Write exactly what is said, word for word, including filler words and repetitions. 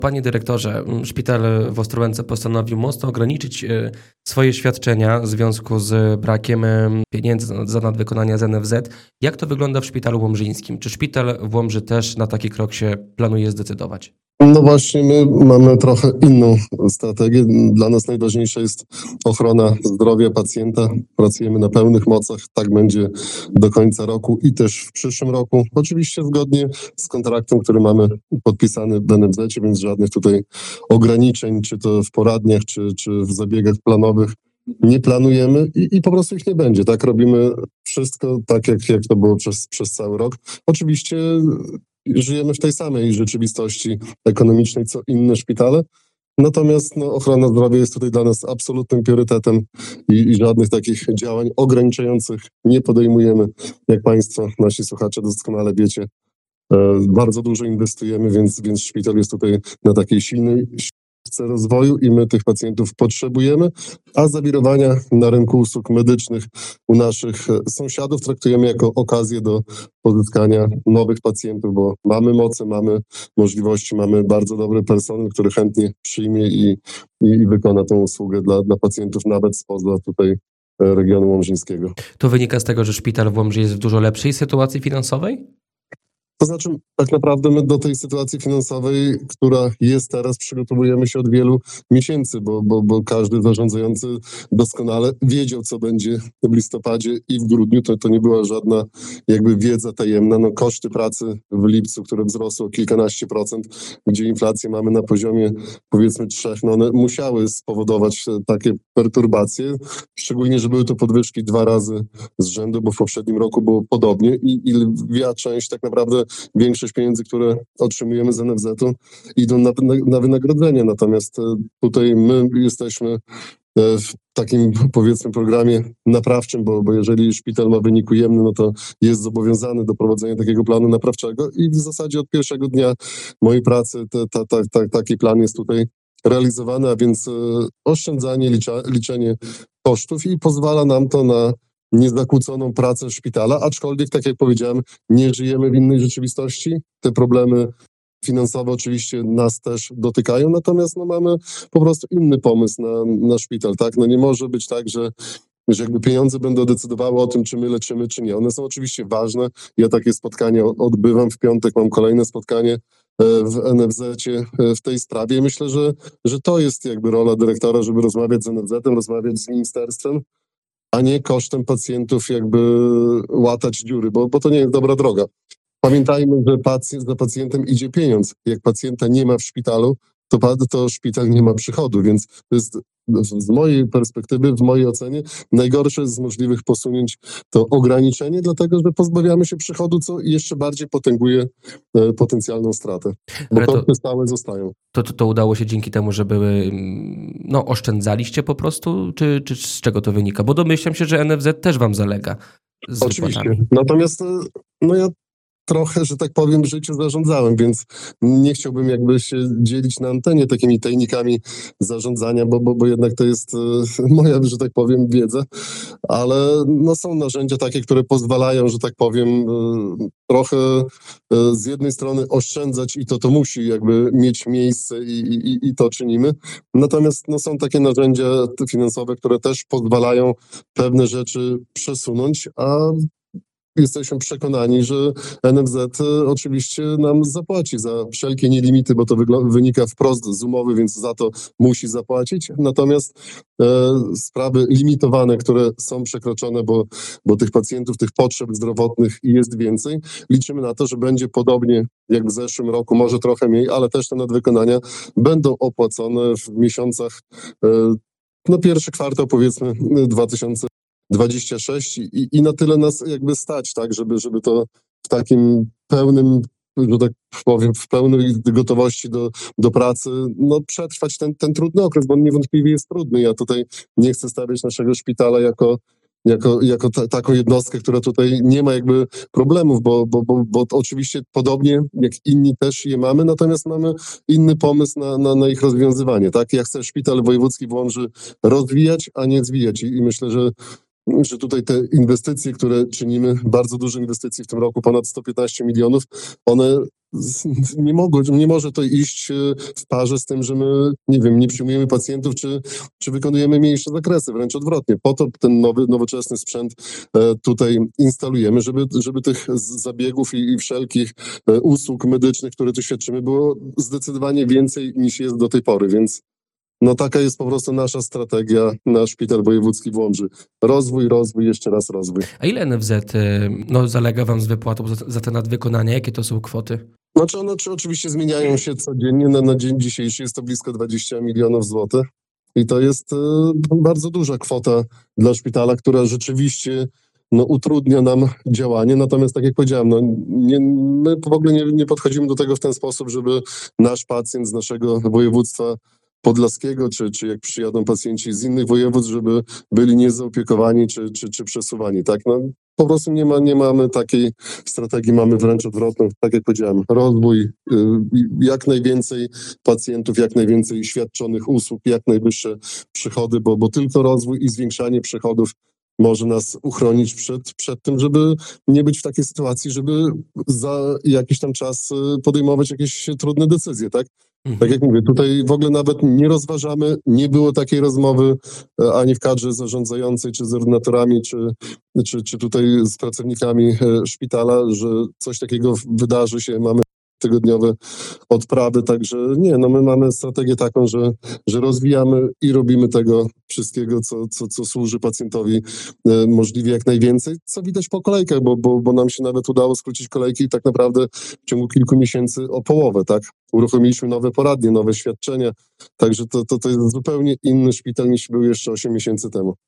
Panie dyrektorze, szpital w Ostrołęce postanowił mocno ograniczyć swoje świadczenia w związku z brakiem pieniędzy za nadwykonania z N F Z. Jak to wygląda w szpitalu łomżyńskim? Czy szpital w Łomży też na taki krok się planuje zdecydować? No właśnie, my mamy trochę inną strategię. Dla nas najważniejsza jest ochrona zdrowia pacjenta. Pracujemy na pełnych mocach, tak będzie do końca roku i też w przyszłym roku. Oczywiście zgodnie z kontraktem, który mamy podpisany w N F Z-cie, więc żadnych tutaj ograniczeń, czy to w poradniach, czy, czy w zabiegach planowych nie planujemy i, i po prostu ich nie będzie. Tak robimy wszystko tak, jak, jak to było przez, przez cały rok. Oczywiście żyjemy w tej samej rzeczywistości ekonomicznej, co inne szpitale. Natomiast no, ochrona zdrowia jest tutaj dla nas absolutnym priorytetem i, i żadnych takich działań ograniczających nie podejmujemy. Jak Państwo, nasi słuchacze doskonale wiecie, e, bardzo dużo inwestujemy, więc, więc szpital jest tutaj na takiej silnej ścieżce rozwoju i my tych pacjentów potrzebujemy, a zawirowania na rynku usług medycznych u naszych sąsiadów traktujemy jako okazję do pozyskania nowych pacjentów, bo mamy moce, mamy możliwości, mamy bardzo dobry personel, który chętnie przyjmie i, i, i wykona tę usługę dla, dla pacjentów nawet spoza tutaj regionu łomżyńskiego. To wynika z tego, że szpital w Łomży jest w dużo lepszej sytuacji finansowej? To znaczy, tak naprawdę my do tej sytuacji finansowej, która jest teraz, przygotowujemy się od wielu miesięcy, bo, bo, bo każdy zarządzający doskonale wiedział, co będzie w listopadzie i w grudniu. To, to nie była żadna jakby wiedza tajemna. No, koszty pracy w lipcu, które wzrosły o kilkanaście procent, gdzie inflację mamy na poziomie powiedzmy trzech, no one musiały spowodować takie perturbacje, szczególnie, że były to podwyżki dwa razy z rzędu, bo w poprzednim roku było podobnie i, i lwia część tak naprawdę większość pieniędzy, które otrzymujemy z N F Z-u, idą na, na, na wynagrodzenie. Natomiast tutaj my jesteśmy w takim, powiedzmy, programie naprawczym, bo, bo jeżeli szpital ma wynik ujemny, no to jest zobowiązany do prowadzenia takiego planu naprawczego i w zasadzie od pierwszego dnia mojej pracy te, ta, ta, ta, taki plan jest tutaj realizowany, a więc oszczędzanie, licza, liczenie kosztów i pozwala nam to na niezakłóconą pracę szpitala, aczkolwiek, tak jak powiedziałem, nie żyjemy w innej rzeczywistości. Te problemy finansowe oczywiście nas też dotykają, natomiast no, mamy po prostu inny pomysł na, na szpital. Tak? No, nie może być tak, że, że jakby pieniądze będą decydowały o tym, czy my leczymy, czy nie. One są oczywiście ważne. Ja takie spotkania odbywam w piątek, mam kolejne spotkanie w N F Z-cie w tej sprawie i myślę, że, że to jest jakby rola dyrektora, żeby rozmawiać z N F Z-em, rozmawiać z ministerstwem, a nie kosztem pacjentów jakby łatać dziury, bo, bo to nie jest dobra droga. Pamiętajmy, że pacjent, za pacjentem idzie pieniądz. Jak pacjenta nie ma w szpitalu, to, to szpital nie ma przychodu, więc to jest z mojej perspektywy, w mojej ocenie, najgorsze z możliwych posunięć to ograniczenie, dlatego że pozbawiamy się przychodu, co jeszcze bardziej potęguje e, potencjalną stratę, bo koszty stałe zostają. To, to, to udało się dzięki temu, że były, no oszczędzaliście po prostu, czy, czy z czego to wynika? Bo domyślam się, że N F Z też wam zalega z Oczywiście, wypłatami. Natomiast no ja trochę, że tak powiem, w życiu zarządzałem, więc nie chciałbym jakby się dzielić na antenie takimi tajnikami zarządzania, bo, bo, bo jednak to jest moja, że tak powiem, wiedza, ale no, są narzędzia takie, które pozwalają, że tak powiem, trochę z jednej strony oszczędzać i to to musi jakby mieć miejsce i, i, i to czynimy, natomiast no, są takie narzędzia finansowe, które też pozwalają pewne rzeczy przesunąć, a jesteśmy przekonani, że N F Z oczywiście nam zapłaci za wszelkie nielimity, bo to wynika wprost z umowy, więc za to musi zapłacić. Natomiast e, sprawy limitowane, które są przekroczone, bo, bo tych pacjentów, tych potrzeb zdrowotnych jest więcej, liczymy na to, że będzie podobnie jak w zeszłym roku, może trochę mniej, ale też te nadwykonania będą opłacone w miesiącach, e, no pierwszy kwartał powiedzmy dwa tysiące dwudziesty szósty i, i na tyle nas jakby stać, tak, żeby, żeby to w takim pełnym, że tak powiem, w pełnej gotowości do, do pracy, no przetrwać ten, ten trudny okres, bo on niewątpliwie jest trudny. Ja tutaj nie chcę stawiać naszego szpitala jako jako, jako ta, taką jednostkę, która tutaj nie ma jakby problemów, bo, bo, bo, bo oczywiście podobnie jak inni też je mamy, natomiast mamy inny pomysł na, na, na ich rozwiązywanie. Tak? Ja chcę szpital wojewódzki w Łomży rozwijać, a nie zwijać i, i myślę, że że tutaj te inwestycje, które czynimy, bardzo duże inwestycje w tym roku, ponad sto piętnaście milionów, one z- nie mogą, nie może to iść e, w parze z tym, że my, nie wiem, nie przyjmujemy pacjentów, czy, czy wykonujemy mniejsze zakresy, wręcz odwrotnie. Po to ten nowy, nowoczesny sprzęt e, tutaj instalujemy, żeby, żeby tych z- zabiegów i, i wszelkich e, usług medycznych, które tu świadczymy, było zdecydowanie więcej niż jest do tej pory, więc no taka jest po prostu nasza strategia na Szpital Wojewódzki w Łomży. Rozwój, rozwój, jeszcze raz rozwój. A ile N F Z y, no, zalega wam z wypłatą za, za te nadwykonania? Jakie to są kwoty? Znaczy one czy oczywiście zmieniają się codziennie. Na, na dzień dzisiejszy jest to blisko dwadzieścia milionów złotych. I to jest e, bardzo duża kwota dla szpitala, która rzeczywiście no, utrudnia nam działanie. Natomiast tak jak powiedziałem, no, nie, my w ogóle nie, nie podchodzimy do tego w ten sposób, żeby nasz pacjent z naszego województwa podlaskiego, czy, czy jak przyjadą pacjenci z innych województw, żeby byli niezaopiekowani, czy, czy, czy przesuwani. Tak? No, po prostu nie, ma, nie mamy takiej strategii, mamy wręcz odwrotną. Tak jak powiedziałem, rozwój, y, jak najwięcej pacjentów, jak najwięcej świadczonych usług, jak najwyższe przychody, bo, bo tylko rozwój i zwiększanie przychodów może nas uchronić przed, przed tym, żeby nie być w takiej sytuacji, żeby za jakiś tam czas y, podejmować jakieś trudne decyzje, tak? Tak jak mówię, tutaj w ogóle nawet nie rozważamy, nie było takiej rozmowy e, ani w kadrze zarządzającej, czy z ordynatorami, czy, czy, czy tutaj z pracownikami e, szpitala, że coś takiego wydarzy się, mamy tygodniowe odprawy, także nie, no my mamy strategię taką, że, że rozwijamy i robimy tego wszystkiego, co, co, co służy pacjentowi e, możliwie jak najwięcej, co widać po kolejkach, bo, bo, bo nam się nawet udało skrócić kolejki tak naprawdę w ciągu kilku miesięcy o połowę, tak? Uruchomiliśmy nowe poradnie, nowe świadczenia, także to, to, to jest zupełnie inny szpital niż był jeszcze osiem miesięcy temu.